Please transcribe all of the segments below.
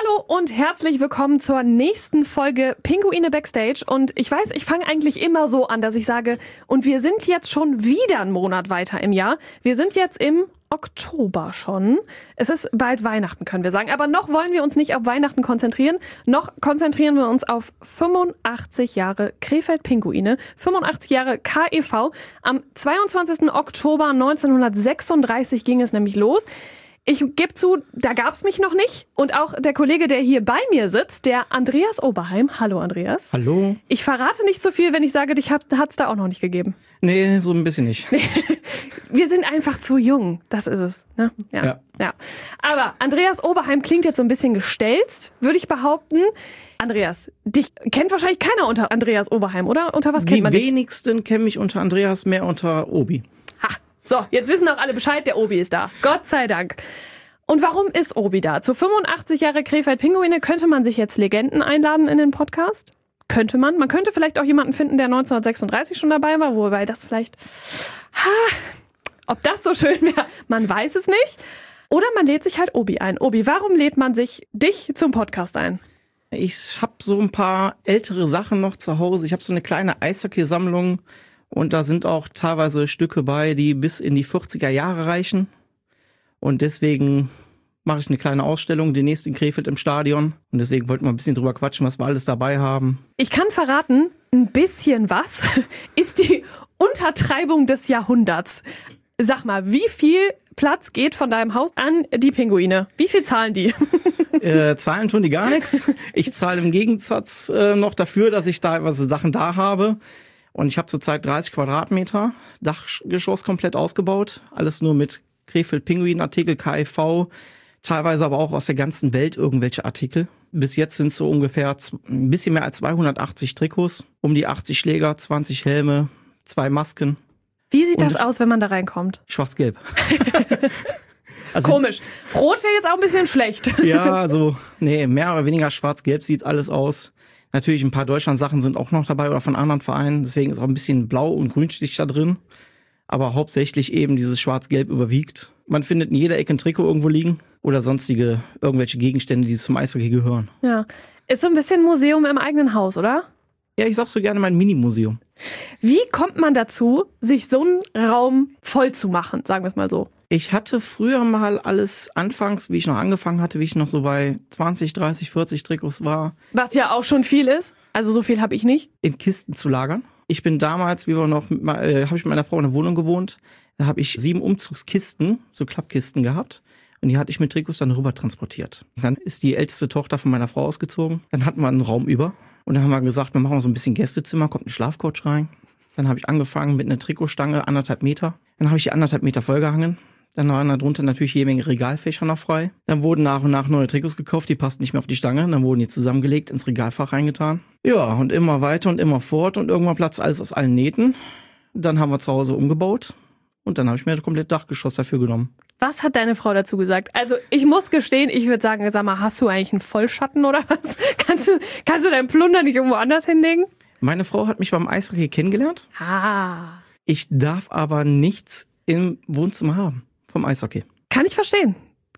Hallo und herzlich willkommen zur nächsten Folge Pinguine Backstage. Und ich weiß, ich fange eigentlich immer so an, dass ich sage, und wir sind jetzt schon wieder einen Monat weiter im Jahr. Wir sind jetzt im Oktober schon. Es ist bald Weihnachten, können wir sagen. Aber noch wollen wir uns nicht auf Weihnachten konzentrieren. Noch konzentrieren wir uns auf 85 Jahre Krefeld-Pinguine, 85 Jahre KEV. Am 22. Oktober 1936 ging es nämlich los. Ich gebe zu, da gab's mich noch nicht. Und auch der Kollege, der hier bei mir sitzt, der Andreas Oberheim. Hallo Andreas. Hallo. Ich verrate nicht so viel, wenn ich sage, dich hat's da auch noch nicht gegeben. Nee, so ein bisschen nicht. Wir sind einfach zu jung, das ist es. Ne? Ja. Aber Andreas Oberheim klingt jetzt so ein bisschen gestelzt, würde ich behaupten. Andreas, dich kennt wahrscheinlich keiner unter Andreas Oberheim, oder? Unter was kennt man dich? Die wenigsten kennen mich unter Andreas, mehr unter Obi. Ha, so, jetzt wissen auch alle Bescheid, der Obi ist da. Gott sei Dank. Und warum ist Obi da? Zu 85 Jahre Krefeld-Pinguine könnte man sich jetzt Legenden einladen in den Podcast? Könnte man. Man könnte vielleicht auch jemanden finden, der 1936 schon dabei war, wobei das vielleicht... ob das so schön wäre, man weiß es nicht. Oder man lädt sich halt Obi ein. Obi, warum lädt man sich dich zum Podcast ein? Ich habe so ein paar ältere Sachen noch zu Hause. Ich habe so eine kleine Eishockeysammlung und da sind auch teilweise Stücke bei, die bis in die 40er Jahre reichen. Und deswegen mache ich eine kleine Ausstellung, demnächst in Krefeld im Stadion. Und deswegen wollten wir ein bisschen drüber quatschen, was wir alles dabei haben. Ich kann verraten, ein bisschen was ist die Untertreibung des Jahrhunderts. Sag mal, wie viel Platz geht von deinem Haus an die Pinguine? Wie viel zahlen die? Zahlen tun die gar nichts. Ich zahle im Gegensatz noch dafür, dass ich teilweise Sachen da habe. Und ich habe zurzeit 30 Quadratmeter, Dachgeschoss komplett ausgebaut. Alles nur mit Krefeld-Pinguin-Artikel, KEV, teilweise aber auch aus der ganzen Welt irgendwelche Artikel. Bis jetzt sind es so ungefähr ein bisschen mehr als 280 Trikots, um die 80 Schläger, 20 Helme, 2 Masken. Wie sieht das aus, wenn man da reinkommt? Schwarz-Gelb. Also, komisch. Rot wäre jetzt auch ein bisschen schlecht. Ja, also, nee, mehr oder weniger schwarz-gelb sieht alles aus. Natürlich ein paar Deutschland-Sachen sind auch noch dabei oder von anderen Vereinen. Deswegen ist auch ein bisschen Blau- und Grünstich da drin. Aber hauptsächlich eben dieses Schwarz-Gelb überwiegt. Man findet in jeder Ecke ein Trikot irgendwo liegen oder sonstige irgendwelche Gegenstände, die zum Eishockey gehören. Ja, ist so ein bisschen Museum im eigenen Haus, oder? Ja, ich sag so gerne mein Mini-Museum. Wie kommt man dazu, sich so einen Raum voll zu machen, sagen wir es mal so? Ich hatte früher mal alles anfangs, wie ich noch angefangen hatte, wie ich noch so bei 20, 30, 40 Trikots war. Was ja auch schon viel ist. Also so viel habe ich nicht. In Kisten zu lagern. Ich bin damals, habe ich mit meiner Frau in der Wohnung gewohnt. Da habe ich 7 Umzugskisten, so Klappkisten gehabt. Und die hatte ich mit Trikots dann rüber transportiert. Dann ist die älteste Tochter von meiner Frau ausgezogen. Dann hatten wir einen Raum über. Und dann haben wir gesagt, wir machen so ein bisschen Gästezimmer, kommt ein Schlafcouch rein. Dann habe ich angefangen mit einer Trikotstange, 1,5 Meter. Dann habe ich die 1,5 Meter vollgehangen. Dann waren da drunter natürlich jede Menge Regalfächer noch frei. Dann wurden nach und nach neue Trikots gekauft, die passten nicht mehr auf die Stange. Dann wurden die zusammengelegt, ins Regalfach reingetan. Ja, und immer weiter und immer fort und irgendwann platzt alles aus allen Nähten. Dann haben wir zu Hause umgebaut und dann habe ich mir das komplette Dachgeschoss dafür genommen. Was hat deine Frau dazu gesagt? Also ich muss gestehen, ich würde sagen, sag mal, hast du eigentlich einen Vollschatten oder was? Kannst du deinen Plunder nicht irgendwo anders hinlegen? Meine Frau hat mich beim Eishockey kennengelernt. Ich darf aber nichts im Wohnzimmer haben vom Eishockey. Kann ich verstehen.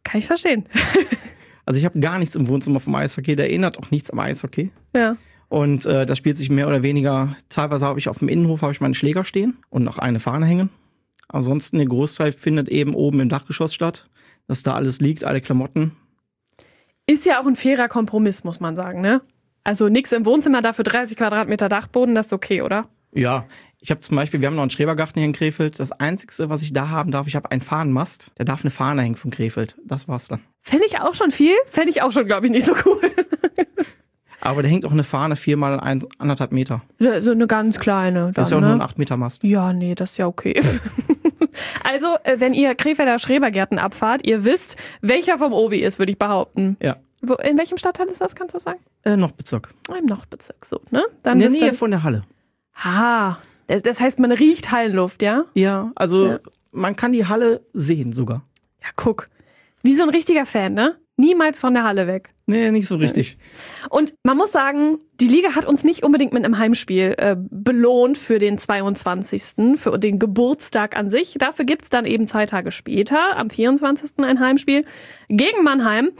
Also ich habe gar nichts im Wohnzimmer vom Eishockey. Der erinnert auch nichts am Eishockey. Ja. Und das spielt sich mehr oder weniger, teilweise habe ich auf dem Innenhof meine Schläger stehen und noch eine Fahne hängen. Ansonsten der Großteil findet eben oben im Dachgeschoss statt, dass da alles liegt, alle Klamotten. Ist ja auch ein fairer Kompromiss, muss man sagen, ne? Also nichts im Wohnzimmer, dafür 30 Quadratmeter Dachboden, das ist okay, oder? Ja, ich habe zum Beispiel, wir haben noch einen Schrebergarten hier in Krefeld. Das Einzige, was ich da haben darf, ich habe einen Fahnenmast. Der darf eine Fahne hängen von Krefeld. Das war's dann. Fände ich auch schon viel. Fände ich auch schon, glaube ich, nicht so cool. Aber da hängt auch eine Fahne 4 mal 1,5 Meter. So eine ganz kleine. Dann, das ist ja auch nur ein 8 Meter Mast. Ja, nee, das ist ja okay. Also, wenn ihr Krefelder Schrebergärten abfahrt, ihr wisst, welcher vom Obi ist, würde ich behaupten. Ja. In welchem Stadtteil ist das, kannst du sagen? Nordbezirk. Im Nordbezirk, so, ne? Dann in der Nähe von der Halle. Das heißt, man riecht Hallenluft, ja? Ja, also man kann die Halle sehen sogar. Ja, guck. Wie so ein richtiger Fan, ne? Niemals von der Halle weg. Nee, nicht so richtig. Und man muss sagen, die Liga hat uns nicht unbedingt mit einem Heimspiel belohnt für den 22., für den Geburtstag an sich. Dafür gibt's dann eben 2 Tage später, am 24. ein Heimspiel gegen Mannheim.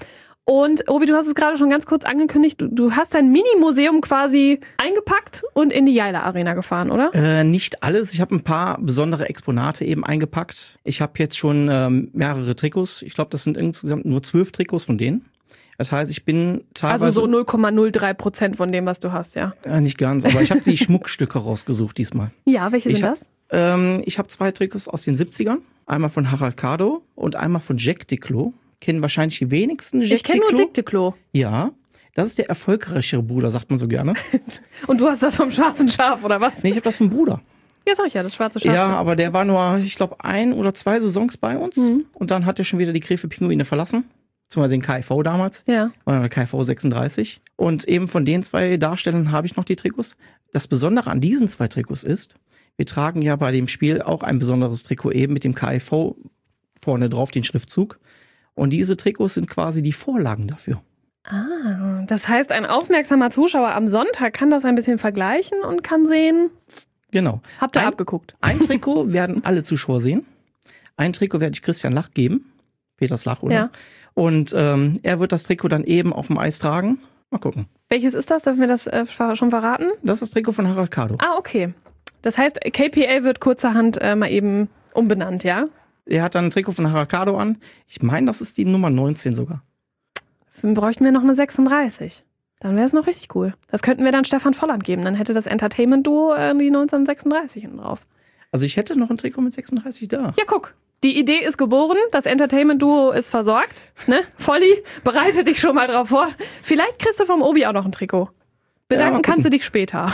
Und Obi, du hast es gerade schon ganz kurz angekündigt, du hast dein Mini-Museum quasi eingepackt und in die Jaila Arena gefahren, oder? Nicht alles. Ich habe ein paar besondere Exponate eben eingepackt. Ich habe jetzt schon mehrere Trikots. Ich glaube, das sind insgesamt nur 12 Trikots von denen. Das heißt, ich bin teilweise... Also so 0,03% von dem, was du hast, ja? Nicht ganz, aber ich habe die Schmuckstücke rausgesucht diesmal. Ja, welche sind das? Ich habe 2 Trikots aus den 70ern. Einmal von Harald Kado und einmal von Jack Diclo. Kennen wahrscheinlich die wenigsten Jack Ich kenne nur Dick Diclo. Ja, das ist der erfolgreichere Bruder, sagt man so gerne. Und du hast das vom schwarzen Schaf, oder was? Nee, ich habe das vom Bruder. Ja, sag ich ja, das schwarze Schaf. Ja, aber der war nur, ich glaube, 1 oder 2 Saisons bei uns. Und dann hat er schon wieder die Krefeld-Pinguine verlassen. Beziehungsweise den KIV damals. Ja. Oder der KIV 36. Und eben von den 2 Darstellern habe ich noch die Trikots. Das Besondere an diesen 2 Trikots ist, wir tragen ja bei dem Spiel auch ein besonderes Trikot eben mit dem KIV vorne drauf, den Schriftzug. Und diese Trikots sind quasi die Vorlagen dafür. Ah, das heißt, ein aufmerksamer Zuschauer am Sonntag kann das ein bisschen vergleichen und kann sehen, Genau. habt ihr abgeguckt. Ein Trikot werden alle Zuschauer sehen. Ein Trikot werde ich Christian Lach geben. Peters Lach, oder? Ja. Und er wird das Trikot dann eben auf dem Eis tragen. Mal gucken. Welches ist das? Dürfen wir das schon verraten? Das ist das Trikot von Harald Kado. Ah, okay. Das heißt, KPL wird kurzerhand mal eben umbenannt, ja? Er hat dann ein Trikot von Harald Kado an. Ich meine, das ist die Nummer 19 sogar. Dann bräuchten wir noch eine 36. Dann wäre es noch richtig cool. Das könnten wir dann Stefan Volland geben. Dann hätte das Entertainment-Duo die 1936 hinten drauf. Also ich hätte noch ein Trikot mit 36 da. Ja, guck. Die Idee ist geboren. Das Entertainment-Duo ist versorgt. Ne? Volli, bereite dich schon mal drauf vor. Vielleicht kriegst du vom Obi auch noch ein Trikot. Bedanken kannst du dich später.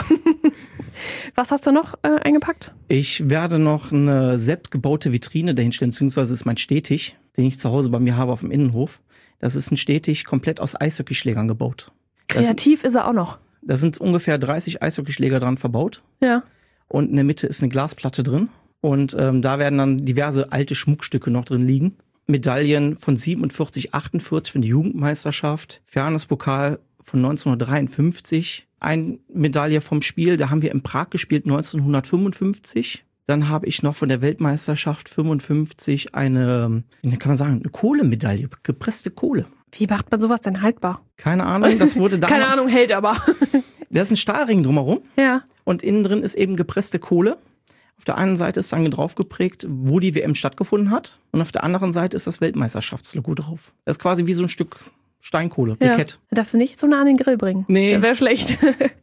Was hast du noch eingepackt? Ich werde noch eine selbstgebaute Vitrine dahinstellen, beziehungsweise ist mein Stehtisch, den ich zu Hause bei mir habe auf dem Innenhof. Das ist ein Stehtisch komplett aus Eishockeyschlägern gebaut. Kreativ ist er auch noch. Da sind ungefähr 30 Eishockeyschläger dran verbaut. Ja. Und in der Mitte ist eine Glasplatte drin. Und da werden dann diverse alte Schmuckstücke noch drin liegen. Medaillen von 47, 48 von der Jugendmeisterschaft. Fairness-Pokal von 1953. Eine Medaille vom Spiel, da haben wir in Prag gespielt, 1955. Dann habe ich noch von der Weltmeisterschaft 55 eine, wie kann man sagen, eine Kohlemedaille, gepresste Kohle. Wie macht man sowas denn haltbar? Keine Ahnung, das wurde da. Keine Ahnung, hält aber. Da ist ein Stahlring drumherum. Ja. Und innen drin ist eben gepresste Kohle. Auf der einen Seite ist dann drauf geprägt, wo die WM stattgefunden hat. Und auf der anderen Seite ist das Weltmeisterschaftslogo drauf. Das ist quasi wie so ein Stück Steinkohle, Brikett. Ja. Darfst du nicht so nah an den Grill bringen. Nee. Wäre schlecht.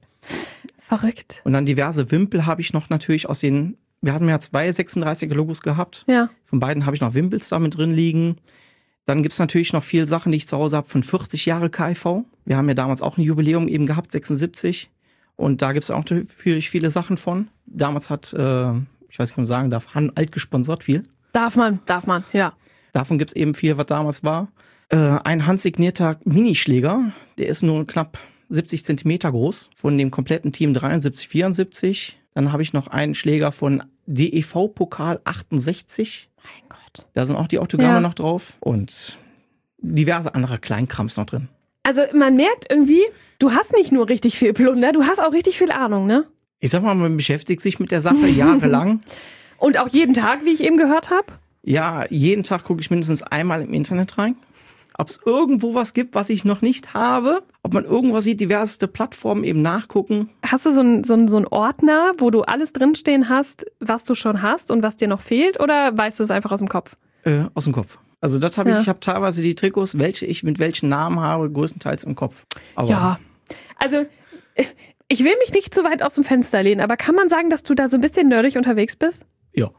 Verrückt. Und dann diverse Wimpel habe ich noch natürlich aus den, wir hatten ja 2 36er Logos gehabt. Ja. Von beiden habe ich noch Wimpels da mit drin liegen. Dann gibt's natürlich noch viele Sachen, die ich zu Hause habe von 40 Jahre KIV. Wir haben ja damals auch ein Jubiläum eben gehabt, 76. Und da gibt's auch natürlich viele Sachen von. Damals hat, ich weiß nicht, ob man sagen darf, Han Alt gesponsert viel. Darf man, ja. Davon gibt's eben viel, was damals war. Ein handsignierter Minischläger, der ist nur knapp 70 Zentimeter groß, von dem kompletten Team 73, 74. Dann habe ich noch einen Schläger von DEV-Pokal 68. Mein Gott. Da sind auch die Autogramme noch drauf und diverse andere Kleinkrams noch drin. Also man merkt irgendwie, du hast nicht nur richtig viel Plunder, du hast auch richtig viel Ahnung, ne? Ich sag mal, man beschäftigt sich mit der Sache jahrelang. Und auch jeden Tag, wie ich eben gehört habe? Ja, jeden Tag gucke ich mindestens einmal im Internet rein. Ob es irgendwo was gibt, was ich noch nicht habe. Ob man irgendwas sieht, diverseste Plattformen eben nachgucken. Hast du so einen Ordner, wo du alles drinstehen hast, was du schon hast und was dir noch fehlt? Oder weißt du es einfach aus dem Kopf? Aus dem Kopf. Also das habe ich habe teilweise die Trikots, welche ich mit welchen Namen habe, größtenteils im Kopf. Aber ja, also ich will mich nicht zu weit aus dem Fenster lehnen, aber kann man sagen, dass du da so ein bisschen nerdig unterwegs bist? Ja.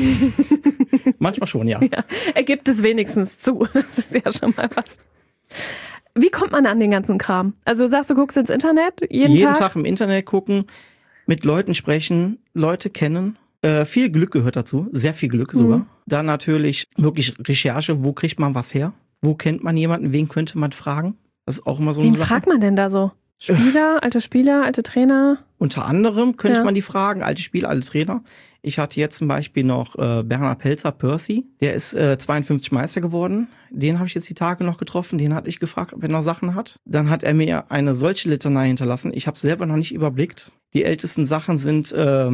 Manchmal schon, ja. Er gibt es wenigstens zu. Das ist ja schon mal was. Wie kommt man an den ganzen Kram? Also du sagst, du guckst ins Internet jeden Tag im Internet gucken, mit Leuten sprechen, Leute kennen. Viel Glück gehört dazu, sehr viel Glück sogar. Dann natürlich wirklich Recherche, wo kriegt man was her? Wo kennt man jemanden? Wen könnte man fragen? Das ist auch immer so eine Wen Sache. fragt man denn da so? Spieler, alte Trainer? Unter anderem könnte man die fragen, alte Spieler, alte Trainer. Ich hatte jetzt zum Beispiel noch Bernhard Pelzer, Percy. Der ist 52 Meister geworden. Den habe ich jetzt die Tage noch getroffen. Den hatte ich gefragt, ob er noch Sachen hat. Dann hat er mir eine solche Litanei hinterlassen. Ich habe es selber noch nicht überblickt. Die ältesten Sachen sind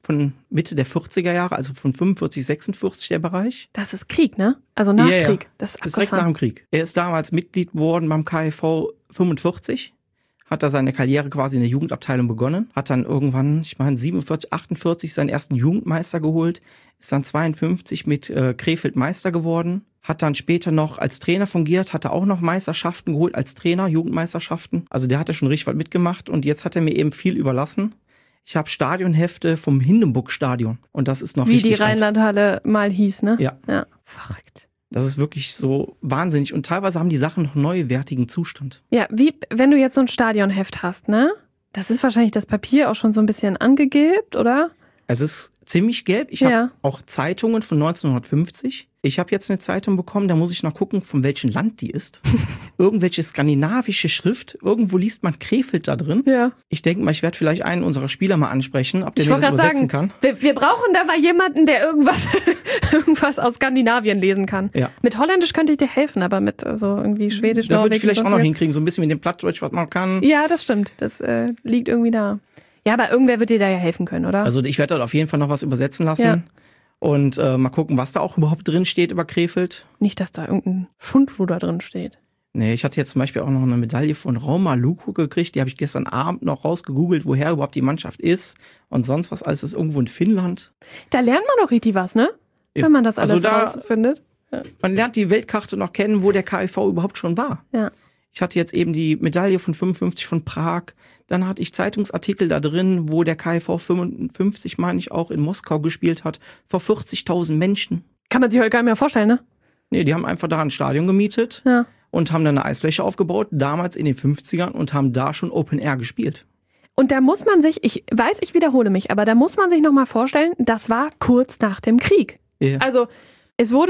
von Mitte der 40er Jahre, also von 45, 46 der Bereich. Das ist Krieg, ne? Also nach Ja, ja. Krieg. Das ist Direkt nach abgefahren. dem Krieg. Er ist damals Mitglied geworden beim KIV 45. Hat da seine Karriere quasi in der Jugendabteilung begonnen. Hat dann irgendwann, ich meine 47, 48 seinen ersten Jugendmeister geholt. Ist dann 52 mit Krefeld Meister geworden. Hat dann später noch als Trainer fungiert. Hatte auch noch Meisterschaften geholt als Trainer, Jugendmeisterschaften. Also der hatte schon richtig was mitgemacht. Und jetzt hat er mir eben viel überlassen. Ich habe Stadionhefte vom Hindenburg-Stadion. Und das ist noch Wie richtig die Rheinlandhalle mal hieß, ne? Ja. Ja. Verrückt. Das ist wirklich so wahnsinnig. Und teilweise haben die Sachen noch neuwertigen Zustand. Ja, wie wenn du jetzt so ein Stadionheft hast, ne? Das ist wahrscheinlich das Papier auch schon so ein bisschen angegilbt, oder? Es ist ziemlich gelb. Ich Ja. habe auch Zeitungen von 1950. Ich habe jetzt eine Zeitung bekommen, da muss ich noch gucken, von welchem Land die ist. Irgendwelche skandinavische Schrift. Irgendwo liest man Krefeld da drin. Ja. Ich denke mal, ich werde vielleicht einen unserer Spieler mal ansprechen, ob der Ich mir wollte das gerade übersetzen sagen, kann. wir brauchen da mal jemanden, der irgendwas aus Skandinavien lesen kann. Ja. Mit Holländisch könnte ich dir helfen, aber mit so irgendwie Schwedisch, Da würde Norwegisch. ich vielleicht auch noch sonstiges- hinkriegen, so ein bisschen mit dem Plattdeutsch, was man kann. Ja, das stimmt. Das liegt irgendwie da. Ja, aber irgendwer wird dir da ja helfen können, oder? Also ich werde dort auf jeden Fall noch was übersetzen lassen. Ja. Und mal gucken, was da auch überhaupt drin steht über Krefeld. Nicht, dass da irgendein Schundfuhr da drin steht. Nee, ich hatte jetzt zum Beispiel auch noch eine Medaille von Rauma Luko gekriegt. Die habe ich gestern Abend noch rausgegoogelt, woher überhaupt die Mannschaft ist. Und sonst was alles ist irgendwo in Finnland. Da lernt man doch richtig was, ne? Ja. Wenn man das alles Also da- rausfindet. Man lernt die Weltkarte noch kennen, wo der KIV überhaupt schon war. Ja. Ich hatte jetzt eben die Medaille von 55 von Prag. Dann hatte ich Zeitungsartikel da drin, wo der KIV 55, meine ich, auch in Moskau gespielt hat. Vor 40.000 Menschen. Kann man sich heute gar nicht mehr vorstellen, ne? Nee, die haben einfach da ein Stadion gemietet Ja. und haben dann eine Eisfläche aufgebaut, damals in den 50ern, und haben da schon Open Air gespielt. Und da muss man sich, ich weiß, ich wiederhole mich, aber da muss man sich nochmal vorstellen, das war kurz nach dem Krieg. Ja. Also, es wurde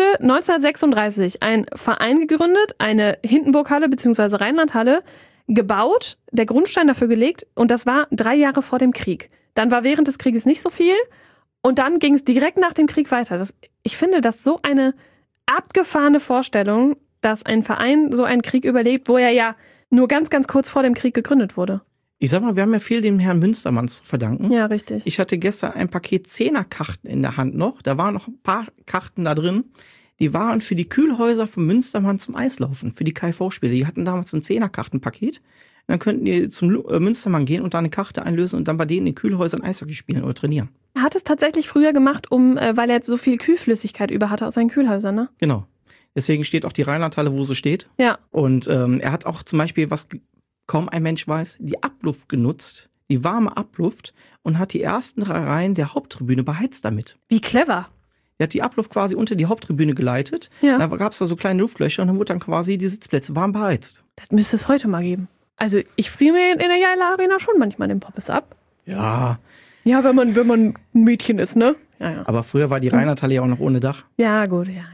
1936 ein Verein gegründet, eine Hindenburghalle bzw. Rheinlandhalle gebaut, der Grundstein dafür gelegt, und das war 3 Jahre vor dem Krieg. Dann war während des Krieges nicht so viel und dann ging es direkt nach dem Krieg weiter. Ich finde das so eine abgefahrene Vorstellung, dass ein Verein so einen Krieg überlebt, wo er ja nur ganz, ganz kurz vor dem Krieg gegründet wurde. Ich sag mal, wir haben ja viel dem Herrn Münstermann zu verdanken. Ja, richtig. Ich hatte gestern ein Paket 10er-Karten in der Hand noch. Da waren noch ein paar Karten da drin. Die waren für die Kühlhäuser von Münstermann zum Eislaufen, für die KIV-Spiele. Die hatten damals so ein 10er-Kartenpaket. Dann könnten die zum Münstermann gehen und da eine Karte einlösen und dann bei denen in den Kühlhäusern Eishockey spielen oder trainieren. Er hat es tatsächlich früher gemacht, weil er so viel Kühlflüssigkeit über hatte aus seinen Kühlhäusern, ne? Genau. Deswegen steht auch die Rheinlandhalle, wo sie steht. Ja. Und er hat auch zum Beispiel, was kaum ein Mensch weiß, die Abluft genutzt, die warme Abluft, und hat die ersten 3 Reihen der Haupttribüne beheizt damit. Wie clever. Er hat die Abluft quasi unter die Haupttribüne geleitet. Ja. Da gab es da so kleine Luftlöcher und dann wurde dann quasi die Sitzplätze warm beheizt. Das müsste es heute mal geben. Also ich friere mir in der Jaila Arena schon manchmal den Pommes ab. Ja, Ja, wenn man ein Mädchen ist, ne? Ja, ja. aber früher war die Rheinlandhalle ja auch noch ohne Dach. Ja, gut, ja.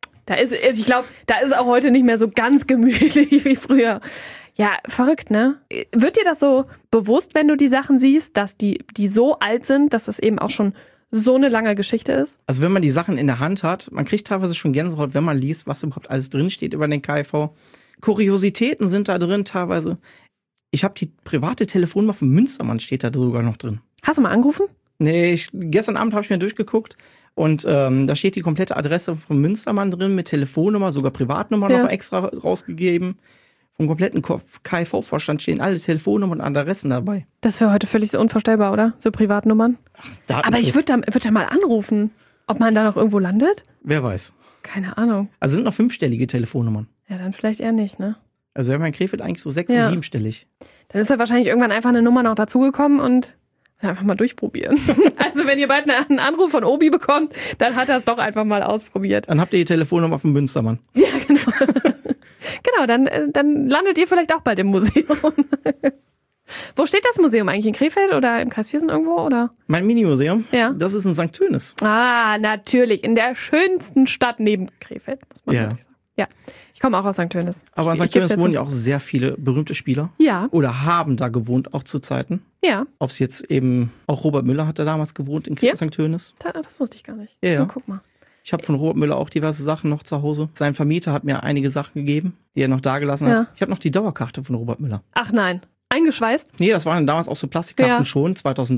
Ich glaube, da ist auch heute nicht mehr so ganz gemütlich wie früher. Ja, verrückt, ne? Wird dir das so bewusst, wenn du die Sachen siehst, dass die so alt sind, dass das eben auch schon so eine lange Geschichte ist? Also wenn man die Sachen in der Hand hat, man kriegt teilweise schon Gänsehaut, wenn man liest, was überhaupt alles drinsteht über den KIV. Kuriositäten sind da drin teilweise. Ich habe die private Telefonnummer von Münstermann, steht da sogar noch drin. Hast du mal angerufen? Nee, gestern Abend habe ich mir durchgeguckt und da steht die komplette Adresse von Münstermann drin mit Telefonnummer, sogar Privatnummer Ja. noch extra rausgegeben. Vom kompletten KIV-Vorstand stehen alle Telefonnummern und Adressen dabei. Das wäre heute völlig so unvorstellbar, oder? So Privatnummern. Aber ich würde da mal anrufen. Ob man da noch irgendwo landet? Wer weiß. Keine Ahnung. Also sind noch 5-stellige Telefonnummern. Ja, dann vielleicht eher nicht, ne? Also wir haben in Krefeld eigentlich so 6- Ja. und 7-stellig. Dann ist ja wahrscheinlich irgendwann einfach eine Nummer noch dazugekommen und einfach mal durchprobieren. Also wenn ihr bald einen Anruf von Obi bekommt, dann hat er es doch einfach mal ausprobiert. Dann habt ihr die Telefonnummer von Münstermann. Ja, genau. Genau, dann landet ihr vielleicht auch bald im Museum. Wo steht das Museum eigentlich? In Krefeld oder im Kreis Viersen irgendwo? Oder? Mein Minimuseum, Ja. das ist in St. Tönis. Ah, natürlich. In der schönsten Stadt neben Krefeld, muss man Ja. wirklich sagen. Ja, ich komme auch aus St. Tönis. Aber in Ich St. geb's Tönis jetzt wohnen zu. ja auch sehr viele berühmte Spieler. Ja, Oder haben da gewohnt, auch zu Zeiten. ja. Ob es jetzt eben, auch Robert Müller hat da damals gewohnt in Ja. St. Tönis. Das wusste ich gar nicht. Ja, ja. Na, guck mal. Ich habe von Robert Müller auch diverse Sachen noch zu Hause. Sein Vermieter hat mir einige Sachen gegeben, die er noch dagelassen Ja. hat. Ich habe noch die Dauerkarte von Robert Müller. Ach nein, eingeschweißt? Nee, das waren damals auch so Plastikkarten Ja. schon, 2003.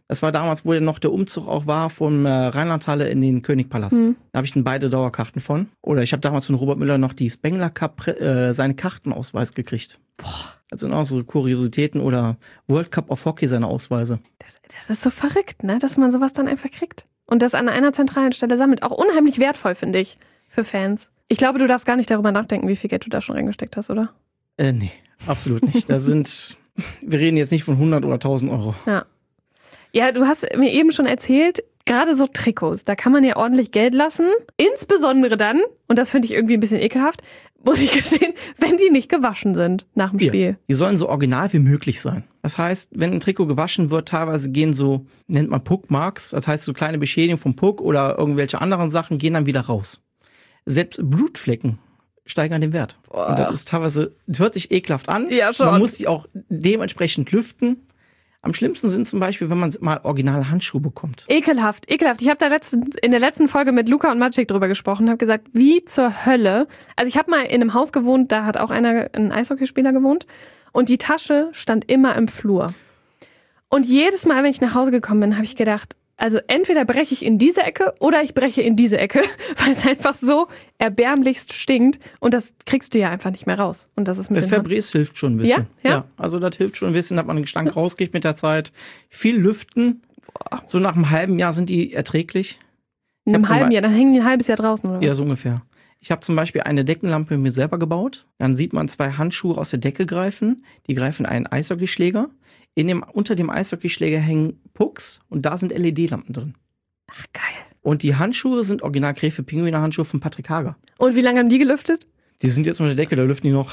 Das war damals, wo ja noch der Umzug auch war vom Rheinlandhalle in den Königpalast. Da habe ich dann beide Dauerkarten von. Oder ich habe damals von Robert Müller noch die Spengler Cup seinen Kartenausweis gekriegt. Boah. Das sind auch so Kuriositäten oder World Cup of Hockey seine Ausweise. Das ist so verrückt, ne, dass man sowas dann einfach kriegt. Und das an einer zentralen Stelle sammelt. Auch unheimlich wertvoll, finde ich, für Fans. Ich glaube, du darfst gar nicht darüber nachdenken, wie viel Geld du da schon reingesteckt hast, oder? Nee, absolut nicht. Wir reden jetzt nicht von 100 oder 1000 Euro. Ja, du hast mir eben schon erzählt, gerade so Trikots, da kann man ja ordentlich Geld lassen. Insbesondere dann, und das finde ich irgendwie ein bisschen ekelhaft, muss ich gestehen, wenn die nicht gewaschen sind nach dem Spiel. Die sollen so original wie möglich sein. Das heißt, wenn ein Trikot gewaschen wird, teilweise gehen so, nennt man Puckmarks, das heißt so kleine Beschädigungen vom Puck oder irgendwelche anderen Sachen gehen dann wieder raus. Selbst Blutflecken steigern den Wert. Boah. Und das ist teilweise, das hört sich ekelhaft an. Ja, schon. Man muss die auch dementsprechend lüften. Am schlimmsten sind zum Beispiel, wenn man mal originale Handschuhe bekommt. Ekelhaft. Ich habe da in der letzten Folge mit Luca und Maciek drüber gesprochen, habe gesagt, wie zur Hölle. Also ich habe mal in einem Haus gewohnt, da hat auch ein Eishockeyspieler gewohnt und die Tasche stand immer im Flur. Und jedes Mal, wenn ich nach Hause gekommen bin, habe ich gedacht, also entweder breche ich in diese Ecke oder ich breche in diese Ecke, weil es einfach so erbärmlichst stinkt und das kriegst du ja einfach nicht mehr raus. Und das ist mit Febreze hilft schon ein bisschen. Ja? Also das hilft schon ein bisschen, dass man den Gestank rauskriegt mit der Zeit. Viel lüften. So nach einem halben Jahr sind die erträglich. In einem halben Jahr, dann hängen die ein halbes Jahr draußen, oder was? Ja, so ungefähr. Ich habe zum Beispiel eine Deckenlampe mir selber gebaut. Dann sieht man 2 Handschuhe aus der Decke greifen. Die greifen einen Eishockeyschläger. Unter dem Eishockeyschläger hängen Pucks und da sind LED-Lampen drin. Ach, geil. Und die Handschuhe sind original Gräfe-Pinguine-Handschuhe von Patrick Hager. Und wie lange haben die gelüftet? Die sind jetzt unter der Decke, da lüften die noch.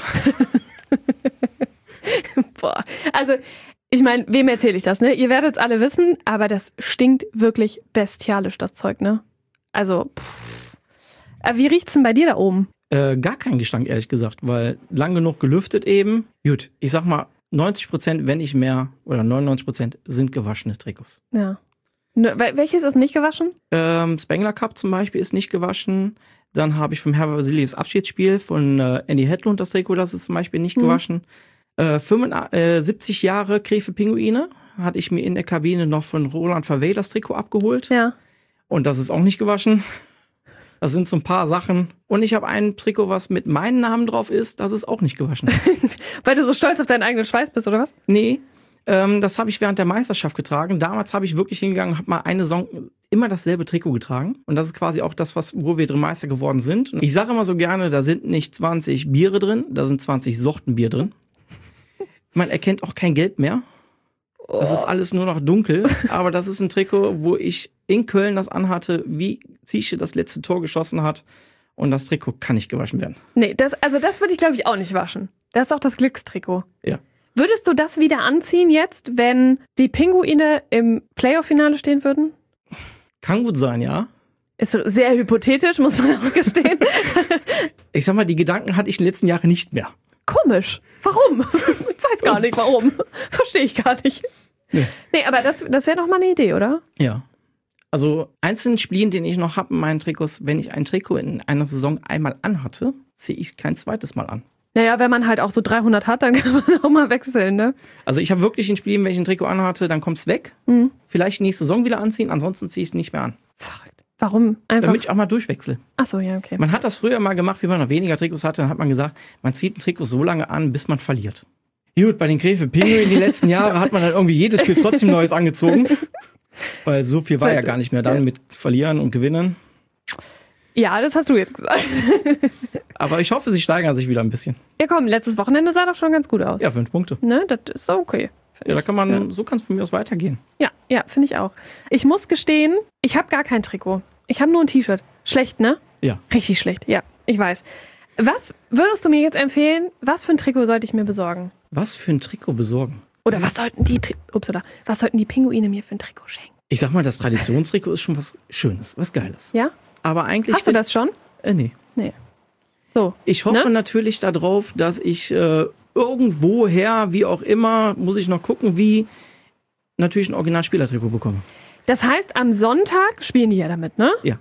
Boah. Also, ich meine, wem erzähle ich das, ne? Ihr werdet es alle wissen, aber das stinkt wirklich bestialisch, das Zeug, ne? Also, wie riecht's denn bei dir da oben? Gar kein Gestank, ehrlich gesagt, weil lang genug gelüftet eben. Gut, ich sag mal, 90%, wenn nicht mehr, oder 99% sind gewaschene Trikots. Ja. Welches ist nicht gewaschen? Spengler Cup zum Beispiel ist nicht gewaschen. Dann habe ich vom Herr Vasiljevs Abschiedsspiel von Andy Hedlund das Trikot, das ist zum Beispiel nicht gewaschen. 75 Jahre Gräfe-Pinguine hatte ich mir in der Kabine noch von Roland Verwey das Trikot abgeholt. Ja. Und das ist auch nicht gewaschen. Das sind so ein paar Sachen. Und ich habe ein Trikot, was mit meinem Namen drauf ist. Das ist auch nicht gewaschen. Weil du so stolz auf deinen eigenen Schweiß bist, oder was? Nee, das habe ich während der Meisterschaft getragen. Damals habe ich wirklich hingegangen und habe mal eine Saison immer dasselbe Trikot getragen. Und das ist quasi auch das, wo wir drin Meister geworden sind. Und ich sage immer so gerne, da sind nicht 20 Biere drin, da sind 20 Sorten Bier drin. Man erkennt auch kein Gelb mehr. Das ist alles nur noch dunkel, aber das ist ein Trikot, wo ich in Köln das anhatte, wie Ziesche das letzte Tor geschossen hat. Und das Trikot kann nicht gewaschen werden. Nee, das würde ich, glaube ich, auch nicht waschen. Das ist auch das Glückstrikot. Ja. Würdest du das wieder anziehen jetzt, wenn die Pinguine im Playoff-Finale stehen würden? Kann gut sein, ja. Ist sehr hypothetisch, muss man auch gestehen. Ich sag mal, die Gedanken hatte ich in den letzten Jahren nicht mehr. Komisch. Warum? Ich weiß gar nicht, warum. Verstehe ich gar nicht. Nee, aber das wäre doch mal eine Idee, oder? Ja. Also einzelnen Spielen, den ich noch habe in meinen Trikots, wenn ich ein Trikot in einer Saison einmal anhatte, ziehe ich kein zweites Mal an. Naja, wenn man halt auch so 300 hat, dann kann man auch mal wechseln, ne? Also ich habe wirklich in Spielen, wenn ich ein Trikot anhatte, dann kommt's weg. Vielleicht nächste Saison wieder anziehen, ansonsten ziehe ich es nicht mehr an. Verrückt. Warum? Einfach. Damit ich auch mal durchwechsle. Ach so, ja, okay. Man hat das früher mal gemacht, wie man noch weniger Trikots hatte, dann hat man gesagt, man zieht ein Trikot so lange an, bis man verliert. Gut, bei den Gräfe-Pinguinen die letzten Jahre hat man dann irgendwie jedes Spiel trotzdem Neues angezogen. Weil so viel war ja gar nicht mehr dann mit Verlieren und Gewinnen. Ja, das hast du jetzt gesagt. Aber ich hoffe, sie steigern sich wieder ein bisschen. Ja komm, letztes Wochenende sah doch schon ganz gut aus. Ja, 5 Punkte. Ne, das ist so okay. Ja, da kann man, so kann es von mir aus weitergehen. Ja, finde ich auch. Ich muss gestehen, ich habe gar kein Trikot. Ich habe nur ein T-Shirt. Schlecht, ne? Ja. Richtig schlecht, ja, ich weiß. Was würdest du mir jetzt empfehlen, was für ein Trikot sollte ich mir besorgen? Was für ein Trikot besorgen? Oder was sollten die Pinguine mir für ein Trikot schenken? Ich sag mal, das Traditionstrikot ist schon was Schönes, was Geiles. Ja? Aber eigentlich... Hast du das schon? Nee. So. Ich hoffe natürlich darauf, dass ich irgendwoher, wie auch immer, muss ich noch gucken, wie natürlich ein Originalspielertrikot bekomme. Das heißt, am Sonntag spielen die ja damit, ne? Ja.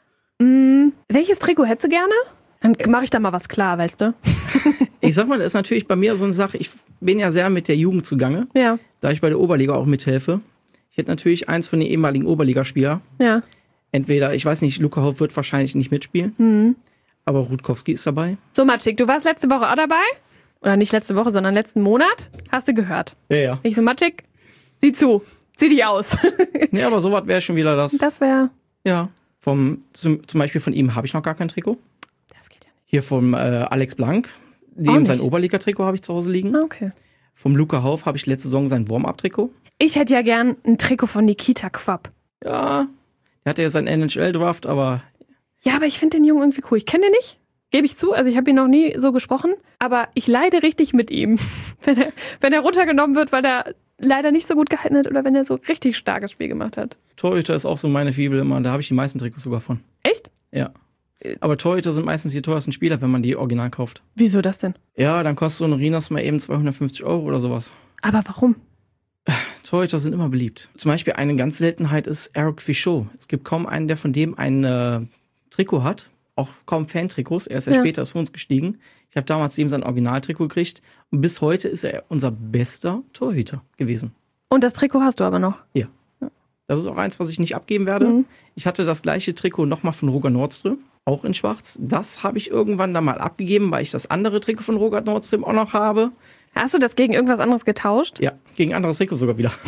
Welches Trikot hättest du gerne? Dann mache ich da mal was klar, weißt du? Ich sag mal, das ist natürlich bei mir so eine Sache, ich bin ja sehr mit der Jugend zugange, Ja. da ich bei der Oberliga auch mithelfe. Ich hätte natürlich eins von den ehemaligen Oberligaspielern. Ja. Entweder, ich weiß nicht, Luka Hoff wird wahrscheinlich nicht mitspielen, aber Rutkowski ist dabei. So, Matschik, du warst letzte Woche auch dabei? Oder nicht letzte Woche, sondern letzten Monat? Hast du gehört? Ja. Ich so, Matschik, sieh zu. Zieh dich aus. Nee, aber sowas wäre schon wieder das. Das wäre... Ja. Zum Beispiel von ihm habe ich noch gar kein Trikot. Das geht ja nicht. Hier vom Alex Blank. Sein Oberliga-Trikot habe ich zu Hause liegen. Ah, okay. Vom Luca Hauf habe ich letzte Saison sein Warm-Up-Trikot. Ich hätte ja gern ein Trikot von Nikita Quapp. Ja, der hatte ja seinen NHL-Draft, aber... Ja, aber ich finde den Jungen irgendwie cool. Ich kenne den nicht, gebe ich zu. Also ich habe ihn noch nie so gesprochen. Aber ich leide richtig mit ihm, wenn er runtergenommen wird, weil er leider nicht so gut gehalten hat oder wenn er so richtig starkes Spiel gemacht hat. Torhüter ist auch so meine Fibel immer. Da habe ich die meisten Trikots sogar von. Echt? Ja. Aber Torhüter sind meistens die teuersten Spieler, wenn man die original kauft. Wieso das denn? Ja, dann kostet so ein Rinas mal eben 250 € oder sowas. Aber warum? Torhüter sind immer beliebt. Zum Beispiel eine ganz Seltenheit ist Eric Fichot. Es gibt kaum einen, der von dem ein Trikot hat. Auch kaum Fan-Trikots. Er ist ja später zu uns gestiegen. Ich habe damals eben sein Originaltrikot gekriegt. Und bis heute ist er unser bester Torhüter gewesen. Und das Trikot hast du aber noch? Ja. Das ist auch eins, was ich nicht abgeben werde. Ich hatte das gleiche Trikot nochmal von Roger Nordström, auch in schwarz. Das habe ich irgendwann dann mal abgegeben, weil ich das andere Trikot von Roger Nordström auch noch habe. Hast du das gegen irgendwas anderes getauscht? Ja, gegen ein anderes Trikot sogar wieder.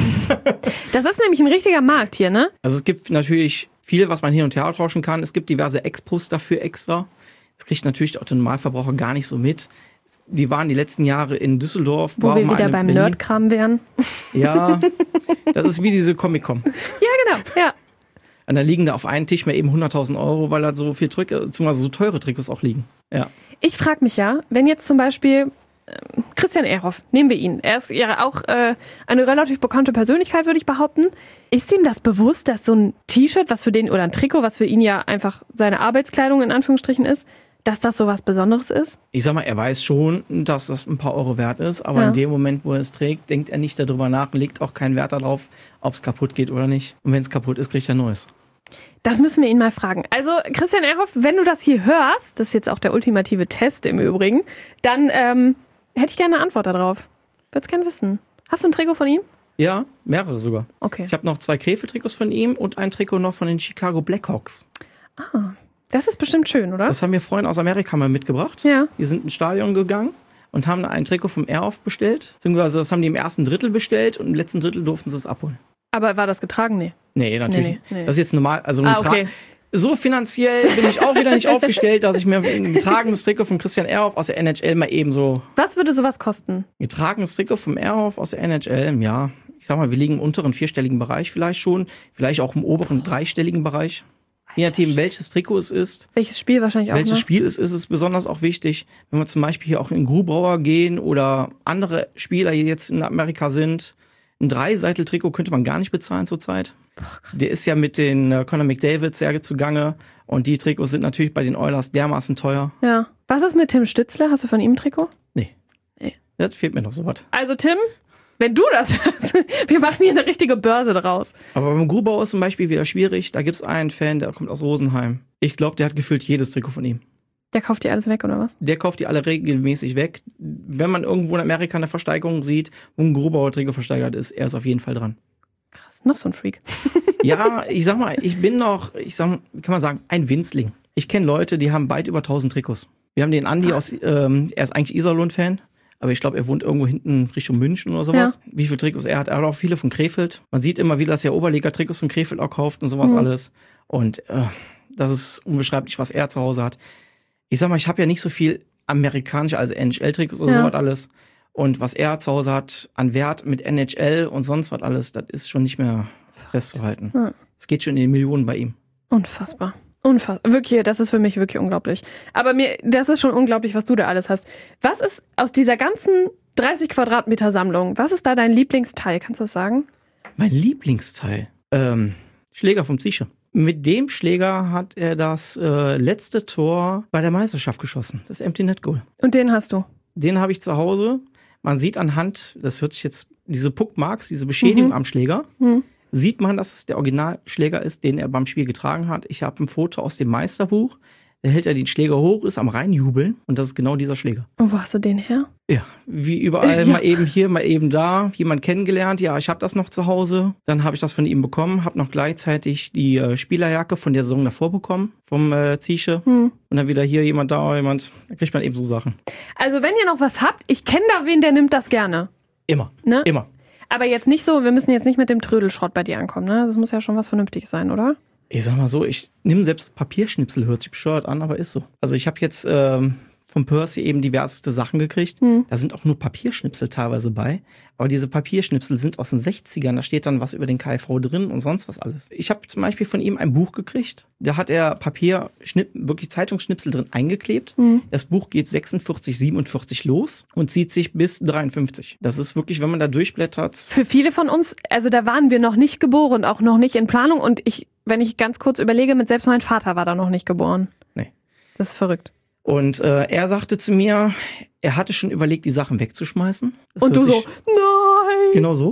Das ist nämlich ein richtiger Markt hier, ne? Also es gibt natürlich viel, was man hin und her tauschen kann. Es gibt diverse Expos dafür extra. Das kriegt natürlich der Autonormalverbraucher gar nicht so mit. Die waren die letzten Jahre in Düsseldorf. Wo wir wieder beim Nerdkram wären. Ja, das ist wie diese Comic-Con. Ja, genau, ja. Und da liegen da auf einen Tisch mal eben 100.000 €, weil da so viel beziehungsweise so teure Trikots auch liegen. Ja. Ich frage mich ja, wenn jetzt zum Beispiel Christian Ehrhoff, nehmen wir ihn. Er ist ja auch eine relativ bekannte Persönlichkeit, würde ich behaupten. Ist ihm das bewusst, dass so ein T-Shirt, was für den, oder ein Trikot, was für ihn ja einfach seine Arbeitskleidung in Anführungsstrichen ist, dass das so was Besonderes ist? Ich sag mal, er weiß schon, dass das ein paar Euro wert ist, aber in dem Moment, wo er es trägt, denkt er nicht darüber nach und legt auch keinen Wert darauf, ob es kaputt geht oder nicht. Und wenn es kaputt ist, kriegt er Neues. Das müssen wir ihn mal fragen. Also Christian Ehrhoff, wenn du das hier hörst, das ist jetzt auch der ultimative Test im Übrigen, dann hätte ich gerne eine Antwort darauf. Würde es gerne wissen. Hast du ein Trikot von ihm? Ja, mehrere sogar. Okay. Ich habe noch 2 Krefeld-Trikots von ihm und ein Trikot noch von den Chicago Blackhawks. Ah, das ist bestimmt schön, oder? Das haben mir Freunde aus Amerika mal mitgebracht. Ja. Die sind ins Stadion gegangen und haben ein Trikot vom Ehrhoff bestellt. Beziehungsweise das haben die im ersten Drittel bestellt und im letzten Drittel durften sie es abholen. Aber war das getragen? Nee. Nee, natürlich. Nee. Das ist jetzt normal. Also okay. So finanziell bin ich auch wieder nicht aufgestellt, dass ich mir ein getragenes Trikot von Christian Ehrhoff aus der NHL mal eben so... Was würde sowas kosten? Getragenes Trikot vom Ehrhoff aus der NHL, ja. Ich sag mal, wir liegen im unteren 4-stelligen Bereich vielleicht schon. Vielleicht auch im oberen 3-stelligen Bereich. Je nachdem, welches Trikot es ist. Welches Spiel wahrscheinlich auch, Welches Spiel es ist besonders auch wichtig. Wenn wir zum Beispiel hier auch in Grubauer gehen oder andere Spieler, die jetzt in Amerika sind. Ein 3-Seitel-Trikot könnte man gar nicht bezahlen zurzeit. Der ist ja mit den Conor McDavid sehr zugange. Und die Trikots sind natürlich bei den Oilers dermaßen teuer. Ja. Was ist mit Tim Stützle? Hast du von ihm ein Trikot? Nee. Das fehlt mir noch so was. Also Tim, wenn du das hörst, wir machen hier eine richtige Börse draus. Aber beim Grubauer ist zum Beispiel wieder schwierig. Da gibt's einen Fan, der kommt aus Rosenheim. Ich glaube, der hat gefühlt jedes Trikot von ihm. Der kauft die alles weg, oder was? Der kauft die alle regelmäßig weg. Wenn man irgendwo in Amerika eine Versteigerung sieht, wo ein Grubauer Trikot versteigert ist, er ist auf jeden Fall dran. Krass, noch so ein Freak. Ja, ich sag mal, ich bin noch, kann man sagen, ein Winzling. Ich kenne Leute, die haben weit über 1000 Trikots. Wir haben den Andi aus, er ist eigentlich Iserlohn-Fan, aber ich glaube, er wohnt irgendwo hinten Richtung München oder sowas. Ja. Wie viele Trikots er hat? Er hat auch viele von Krefeld. Man sieht immer, wie das ja Oberliga-Trikots von Krefeld auch kauft und sowas alles. Und das ist unbeschreiblich, was er zu Hause hat. Ich sag mal, ich habe ja nicht so viel amerikanische, also NHL-Trikots oder sowas alles. Und was er zu Hause hat an Wert mit NHL und sonst was alles, das ist schon nicht mehr festzuhalten. Es geht schon in die Millionen bei ihm. Unfassbar. Unfassbar. Wirklich, das ist für mich wirklich unglaublich. Aber das ist schon unglaublich, was du da alles hast. Was ist aus dieser ganzen 30 Quadratmeter Sammlung, was ist da dein Lieblingsteil? Kannst du das sagen? Mein Lieblingsteil? Schläger vom Zische. Mit dem Schläger hat er das letzte Tor bei der Meisterschaft geschossen. Das Empty Net Goal. Und den hast du? Den habe ich zu Hause. Man sieht anhand, das hört sich jetzt, diese Puckmarks, diese Beschädigung am Schläger, sieht man, dass es der Originalschläger ist, den er beim Spiel getragen hat. Ich habe ein Foto aus dem Meisterbuch. Da hält er den Schläger hoch, ist am reinjubeln und das ist genau dieser Schläger. Und wo hast du den her? Ja, wie überall, mal eben hier, mal eben da, jemand kennengelernt, ja, ich habe das noch zu Hause. Dann habe ich das von ihm bekommen, habe noch gleichzeitig die Spielerjacke von der Saison davor bekommen, vom Ziesche. Und dann wieder hier jemand da, jemand, da kriegt man eben so Sachen. Also wenn ihr noch was habt, ich kenne da wen, der nimmt das gerne. Immer, Ne? immer. Aber jetzt nicht so, wir müssen jetzt nicht mit dem Trödelschrott bei dir ankommen, ne? Das muss ja schon was Vernünftiges sein, oder? Ich sag mal so, ich nehme selbst Papierschnipsel, hört sich bescheuert an, aber ist so. Also ich habe jetzt von Percy eben diverseste Sachen gekriegt. Da sind auch nur Papierschnipsel teilweise bei. Aber diese Papierschnipsel sind aus den 60ern. Da steht dann was über den KIV drin und sonst was alles. Ich habe zum Beispiel von ihm ein Buch gekriegt. Da hat er wirklich Zeitungsschnipsel drin eingeklebt. Das Buch geht 46, 47 los und zieht sich bis 53. Das ist wirklich, wenn man da durchblättert. Für viele von uns, also da waren wir noch nicht geboren, auch noch nicht in Planung. Und wenn ich ganz kurz überlege, selbst mein Vater war da noch nicht geboren. Nee. Das ist verrückt. Und er sagte zu mir, er hatte schon überlegt, die Sachen wegzuschmeißen. Das und du so, nein! Genau so.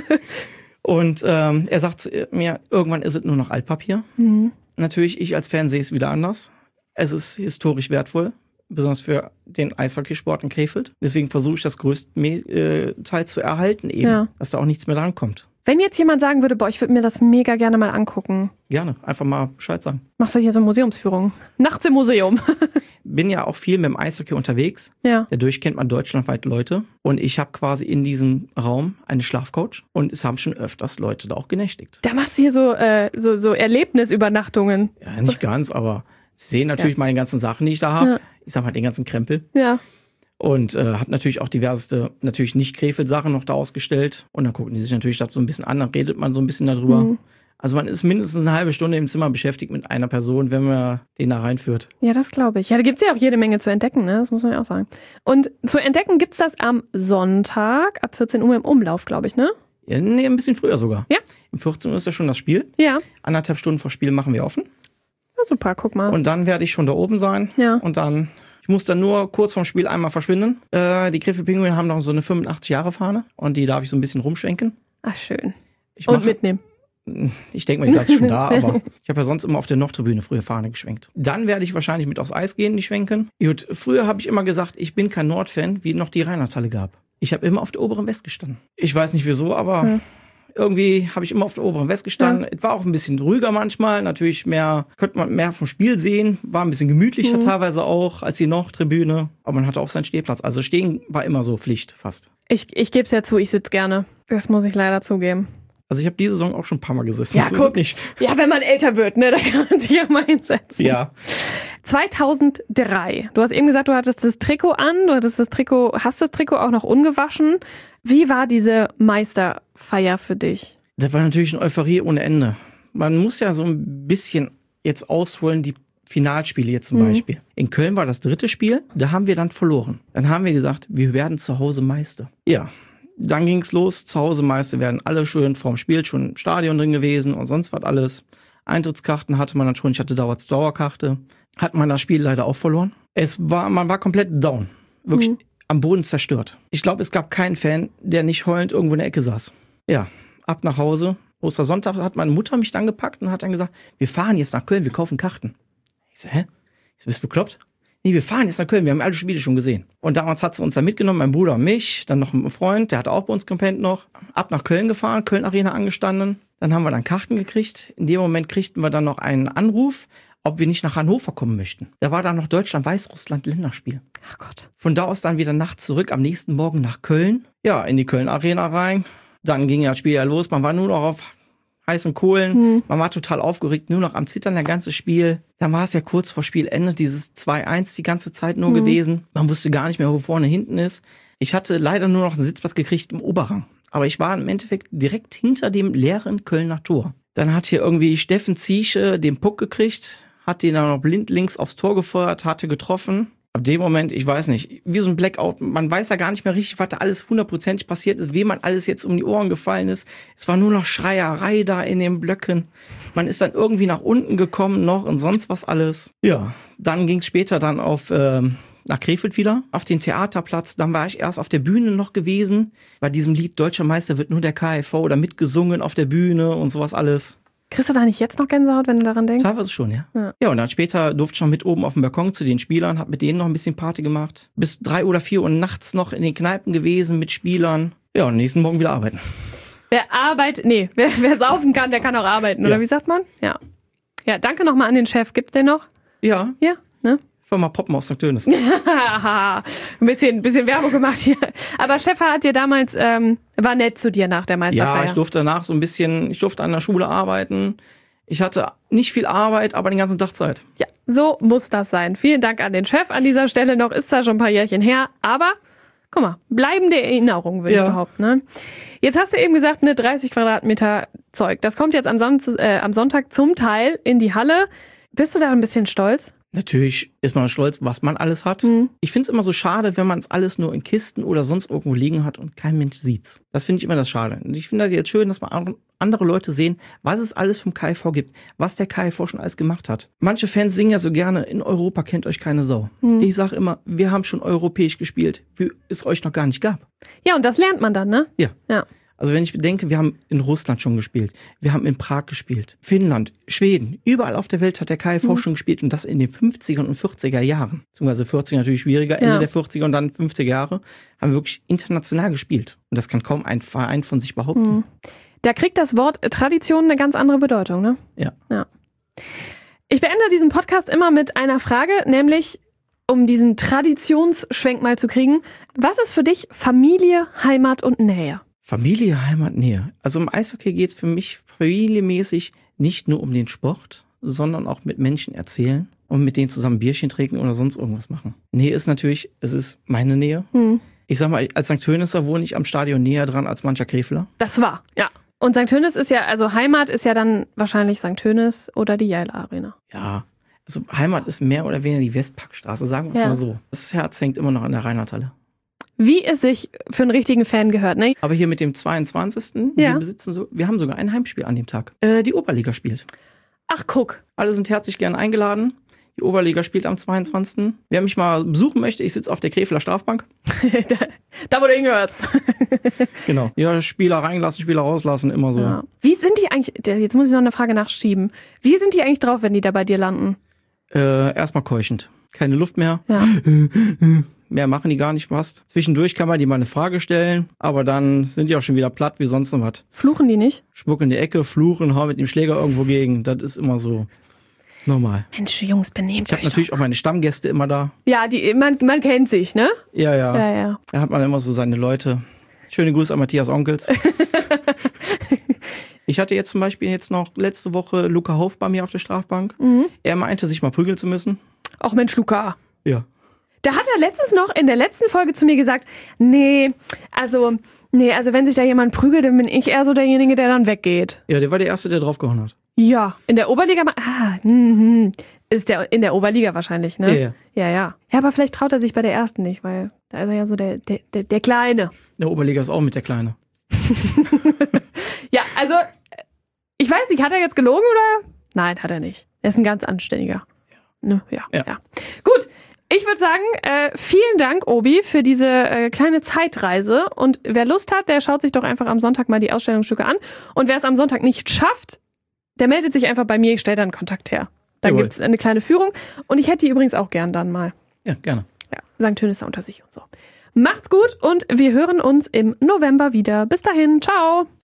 Und er sagt zu mir, irgendwann ist es nur noch Altpapier. Natürlich, ich als Fan sehe es wieder anders. Es ist historisch wertvoll, besonders für den Eishockeysport in Krefeld. Deswegen versuche ich das größte Teil zu erhalten eben, dass da auch nichts mehr drankommt. Wenn jetzt jemand sagen würde, ich würde mir das mega gerne mal angucken. Gerne, einfach mal Bescheid sagen. Machst du hier so Museumsführung? Nachts im Museum. Bin ja auch viel mit dem Eishockey unterwegs. Ja. Dadurch kennt man deutschlandweit Leute. Und ich habe quasi in diesem Raum eine Schlafcoach. Und es haben schon öfters Leute da auch genächtigt. Da machst du hier so Erlebnisübernachtungen. Ja, nicht ganz, aber sie sehen natürlich meine ganzen Sachen, die ich da habe. Ja. Ich sag mal, den ganzen Krempel. Ja. Und habe natürlich auch diverseste, natürlich nicht Krefeld-Sachen noch da ausgestellt. Und dann gucken die sich natürlich das so ein bisschen an, dann redet man so ein bisschen darüber. Also man ist mindestens eine halbe Stunde im Zimmer beschäftigt mit einer Person, wenn man den da reinführt. Ja, das glaube ich. Ja, da gibt's ja auch jede Menge zu entdecken, ne? Das muss man ja auch sagen. Und zu entdecken gibt's das am Sonntag ab 14 Uhr im Umlauf, glaube ich, ne? Ja, nee, ein bisschen früher sogar. Ja. Um 14 Uhr ist ja schon das Spiel. Ja. 1,5 Stunden vor Spiel machen wir offen. Ja, super, guck mal. Und dann werde ich schon da oben sein. Ja. Und dann... Ich muss dann nur kurz vorm Spiel einmal verschwinden. Die Krefeld Pinguine haben noch so eine 85-Jahre-Fahne und die darf ich so ein bisschen rumschwenken. Ach, schön. Und mitnehmen. Ich denke mal, die ist schon da, aber ich habe ja sonst immer auf der Nordtribüne früher Fahne geschwenkt. Dann werde ich wahrscheinlich mit aufs Eis gehen, die schwenken. Gut, früher habe ich immer gesagt, ich bin kein Nordfan, wie noch die Rheinlandhalle gab. Ich habe immer auf der oberen West gestanden. Ich weiß nicht wieso, aber... Irgendwie habe ich immer auf der oberen West gestanden. Es war auch ein bisschen ruhiger manchmal. Natürlich konnte man mehr vom Spiel sehen. War ein bisschen gemütlicher teilweise auch als die Nordtribüne. Aber man hatte auch seinen Stehplatz. Also stehen war immer so Pflicht fast. Ich gebe es ja zu, ich sitze gerne. Das muss ich leider zugeben. Also ich habe diese Saison auch schon ein paar Mal gesessen. Ja, so guck. Nicht. Ja, wenn man älter wird, ne, da kann man sich ja mal hinsetzen. Ja. 2003. Du hast eben gesagt, du hattest das Trikot an. Hast das Trikot auch noch ungewaschen. Wie war diese Meisterfeier für dich? Das war natürlich eine Euphorie ohne Ende. Man muss ja so ein bisschen jetzt ausholen, die Finalspiele jetzt zum Beispiel. In Köln war das 3. Spiel, da haben wir dann verloren. Dann haben wir gesagt, wir werden zu Hause Meister. Ja, dann ging's los, zu Hause Meister werden alle schön vorm Spiel schon im Stadion drin gewesen und sonst was alles. Eintrittskarten hatte man dann schon, ich hatte Dauerkarte. Hat man das Spiel leider auch verloren. Man war komplett down. Wirklich am Boden zerstört. Ich glaube, es gab keinen Fan, der nicht heulend irgendwo in der Ecke saß. Ja, ab nach Hause. Ostersonntag hat meine Mutter mich dann gepackt und hat dann gesagt, wir fahren jetzt nach Köln, wir kaufen Karten. Ich so, hä? Du bist bekloppt? Nee, wir fahren jetzt nach Köln, wir haben alle Spiele schon gesehen. Und damals hat sie uns dann mitgenommen, mein Bruder und mich, dann noch ein Freund, der hat auch bei uns gepennt noch. Ab nach Köln gefahren, Köln Arena angestanden. Dann haben wir dann Karten gekriegt. In dem Moment kriegten wir dann noch einen Anruf, ob wir nicht nach Hannover kommen möchten. Da war dann noch Deutschland-Weißrussland-Länderspiel. Ach Gott. Von da aus dann wieder nachts zurück, am nächsten Morgen nach Köln. Ja, in die Köln-Arena rein. Dann ging ja das Spiel ja los. Man war nur noch auf heißen Kohlen. Man war total aufgeregt, nur noch am Zittern, das ganze Spiel. Dann war es ja kurz vor Spielende, dieses 2-1 die ganze Zeit nur gewesen. Man wusste gar nicht mehr, wo vorne hinten ist. Ich hatte leider nur noch einen Sitzplatz gekriegt im Oberrang. Aber ich war im Endeffekt direkt hinter dem leeren Kölner Tor. Dann hat hier irgendwie Steffen Ziesche den Puck gekriegt, hat den dann noch blind links aufs Tor gefeuert, hatte getroffen. Ab dem Moment, ich weiß nicht, wie so ein Blackout, man weiß ja gar nicht mehr richtig, was da alles 100% passiert ist, wem man alles jetzt um die Ohren gefallen ist. Es war nur noch Schreierei da in den Blöcken. Man ist dann irgendwie nach unten gekommen noch und sonst was alles. Ja, dann ging es später dann nach Krefeld wieder, auf den Theaterplatz. Dann war ich erst auf der Bühne noch gewesen. Bei diesem Lied Deutscher Meister wird nur der KIV oder mitgesungen auf der Bühne und sowas alles. Kriegst du da nicht jetzt noch Gänsehaut, wenn du daran denkst? Teilweise schon, ja. Ja, und dann später durfte ich noch mit oben auf dem Balkon zu den Spielern, hab mit denen noch ein bisschen Party gemacht. Bis 3 oder 4 Uhr nachts noch in den Kneipen gewesen mit Spielern. Ja, und nächsten Morgen wieder arbeiten. Wer saufen kann, der kann auch arbeiten, oder wie sagt man? Ja. Ja, danke nochmal an den Chef. Gibt's den noch? Ja. Ja, ne? Ich war mal poppen aus St. Dönis. Ein bisschen Werbung gemacht hier. Aber Chef hat dir damals, war nett zu dir nach der Meisterfeier. Ja, ich durfte danach ich durfte an der Schule arbeiten. Ich hatte nicht viel Arbeit, aber den ganzen Tag Zeit. Ja, so muss das sein. Vielen Dank an den Chef an dieser Stelle noch. Ist zwar schon ein paar Jährchen her, aber guck mal, bleibende Erinnerungen, würde ich behaupten. Ne? Jetzt hast du eben gesagt, 30 Quadratmeter Zeug. Das kommt jetzt am Sonntag zum Teil in die Halle. Bist du da ein bisschen stolz? Natürlich ist man stolz, was man alles hat. Ich finde es immer so schade, wenn man es alles nur in Kisten oder sonst irgendwo liegen hat und kein Mensch sieht's. Das finde ich immer das Schade. Und ich finde das jetzt schön, dass man andere Leute sehen, was es alles vom KIV gibt, was der KIV schon alles gemacht hat. Manche Fans singen ja so gerne, in Europa kennt euch keine Sau. Ich sage immer, wir haben schon europäisch gespielt, wie es euch noch gar nicht gab. Ja, und das lernt man dann, ne? Ja. Ja. Also wenn ich bedenke, wir haben in Russland schon gespielt, wir haben in Prag gespielt, Finnland, Schweden, überall auf der Welt hat der KIV schon gespielt und das in den 50er und 40er Jahren. Beziehungsweise 40er natürlich schwieriger, Ende der 40er und dann 50er Jahre haben wir wirklich international gespielt. Und das kann kaum ein Verein von sich behaupten. Da kriegt das Wort Tradition eine ganz andere Bedeutung, ne? Ja. Ich beende diesen Podcast immer mit einer Frage, nämlich um diesen Traditionsschwenk mal zu kriegen. Was ist für dich Familie, Heimat und Nähe? Familie, Heimat, Nähe. Also im Eishockey geht es für mich familienmäßig nicht nur um den Sport, sondern auch mit Menschen erzählen und mit denen zusammen Bierchen trinken oder sonst irgendwas machen. Nähe ist natürlich, es ist meine Nähe. Ich sag mal, als St. Tönisser wohne ich am Stadion näher dran als mancher Krefeler. Das war, ja. Und St. Tönis ist ja, also Heimat ist ja dann wahrscheinlich St. Tönis oder die Jaila Arena. Ja, also Heimat ist mehr oder weniger die Westparkstraße, sagen wir es mal so. Das Herz hängt immer noch an der Rheinlandhalle. Wie es sich für einen richtigen Fan gehört, ne? Aber hier mit dem 22. Wir haben sogar ein Heimspiel an dem Tag. Die Oberliga spielt. Ach, guck. Alle sind herzlich gern eingeladen. Die Oberliga spielt am 22. Wer mich mal besuchen möchte, ich sitze auf der Krefeler Strafbank. Da, wo du hingehörst. Genau. Ja, Spieler reinlassen, Spieler rauslassen, immer so. Ja. Wie sind die eigentlich, jetzt muss ich noch eine Frage nachschieben. Wie sind die eigentlich drauf, wenn die da bei dir landen? Erstmal keuchend. Keine Luft mehr. Ja. Mehr machen die gar nicht fast. Zwischendurch kann man die mal eine Frage stellen, aber dann sind die auch schon wieder platt wie sonst noch was. Fluchen die nicht? Spuck in die Ecke, fluchen, hauen mit dem Schläger irgendwo gegen. Das ist immer so normal. Mensch, Jungs, benehmt euch. Ich habe natürlich auch meine Stammgäste immer da. Ja, man kennt sich, ne? Ja. Da hat man immer so seine Leute. Schöne Grüße an Matthias Onkels. Ich hatte jetzt zum Beispiel noch letzte Woche Luca Hof bei mir auf der Strafbank. Er meinte, sich mal prügeln zu müssen. Ach Mensch, Luca. Ja. Da hat er letztens noch in der letzten Folge zu mir gesagt, also wenn sich da jemand prügelt, dann bin ich eher so derjenige, der dann weggeht. Ja, der war der Erste, der draufgehauen hat. Ja, in der Oberliga, ist der in der Oberliga wahrscheinlich, ne? Ja. Ja, aber vielleicht traut er sich bei der ersten nicht, weil da ist er ja so der Kleine. In der Oberliga ist auch mit der Kleine. Ja, also, ich weiß nicht, hat er jetzt gelogen oder? Nein, hat er nicht. Er ist ein ganz anständiger. Ja. Gut. Ich würde sagen, vielen Dank, Obi, für diese kleine Zeitreise. Und wer Lust hat, der schaut sich doch einfach am Sonntag mal die Ausstellungsstücke an. Und wer es am Sonntag nicht schafft, der meldet sich einfach bei mir. Ich stelle dann Kontakt her. Dann gibt es eine kleine Führung. Und ich hätte die übrigens auch gern dann mal. Ja, gerne. Ja, St. Tönis unter sich und so. Macht's gut und wir hören uns im November wieder. Bis dahin, ciao.